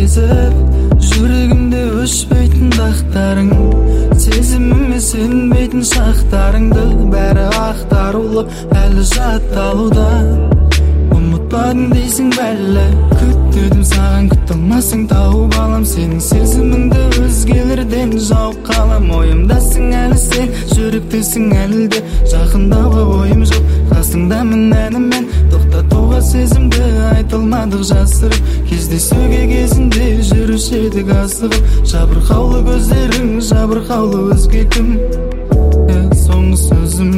сезіп жүрегімде өшпейтін дақтарың, сезіміме сенбейтін шақтарыңды бәрі ақтарулы әлі жатталуда. Ұмытпадың дейсің бәлі, күттедім саған, күте алмасың тауып алам сенің сезіміңді өзгелерден жауып қалам. Ойымдасың әлі сен, жүректесің әлі де, жақындауға ойым жоқ, қасыңдамын әнімен. Тоқтатуға сезімді айтылмадық жасырып, кездесуге кезінде жүруші едік асығып. Жабырқаулы көздерің, жабырқаулы өзге кім, соңғы сөзім.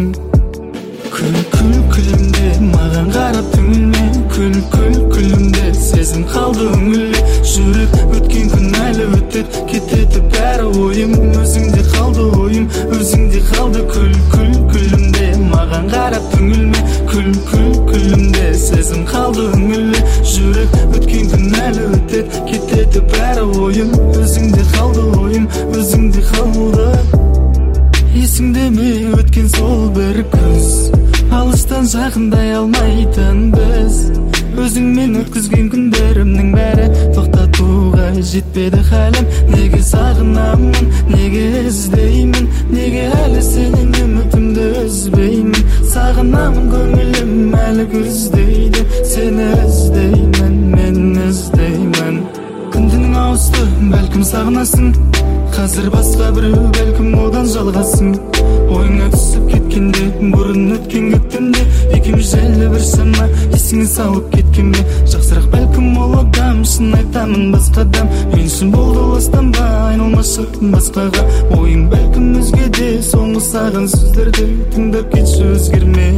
Күлімде маған қарап түңілме, күлімде сезім қалды үңіле. Жүрек өткен күн әлі өтеді, кетеді бәрі ойым, өзіңде қалды ойым, өзіңде қалды. Күлімде маған қарап түңілме, күлімде сезім қалды үңіле. Жүрек өткен күн әлі өтеді, кетеді бәрі ойым, өзіңде қалды ойым, өзіңде қалды. Есіңде ме өткен сол бір күз, алыстан жақындай алмайтын біз, өзіңмен өткізген күндерімнің бәрі тоқтатуға жетпеді хәлім. Неге сағынамын, неге іздеймін, неге әлі сенен үмітімді үзбеймін. Сағынамын көңілім әлі күздейді, сені іздеймін, мен іздеймін. Күндінің ауысты, бәлкім сағынасың, қазір басқа біреу, бәлкім одан жалғасың. Ойыңа түсіп кеткенде, бұрын өткен көктемде, екеуміз жайлы бір шама есіңе салып кеткен бе? Жақсырақ бәлкім ол адам, шын айтамын басқа адам. Мен үшін болды ластанба, айналмашы басқаға. Ойың бәлкім өзгеде, соңғы саған сөздерді тыңдап кетші, өзгерме.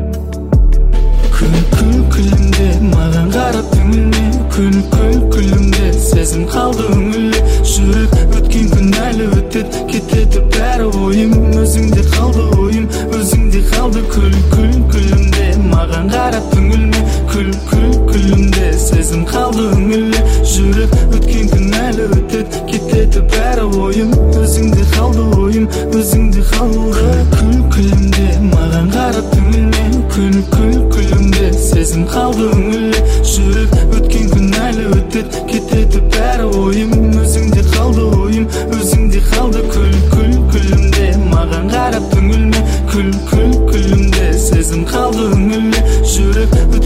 Күлімде маған қарап түңілме, күлімде сезім қалды үңіле. Жүрек өткен күн әлі өтеді, кетеді бәрі ойым, өзіңде қалды ойым, өзіңде қалды. Күлімде маған қарап түңілме, күлімде сезім қалды үңіле. Жүрек өткен күн әлі өтеді, кетеді бәрі ойым, өзіңде қалды ойым, өзіңде қалды. Күлімде маған қарап түңілме, күлімде сезім қалды үңіле. Жүрек өткен күн әлі өтеді, кетеді бәрі ойым, өзіңде қалды ойым, өзіңде қалды. Күлімде маған қарап түңілме, күлімде сезім қалды үңіле. Жүрек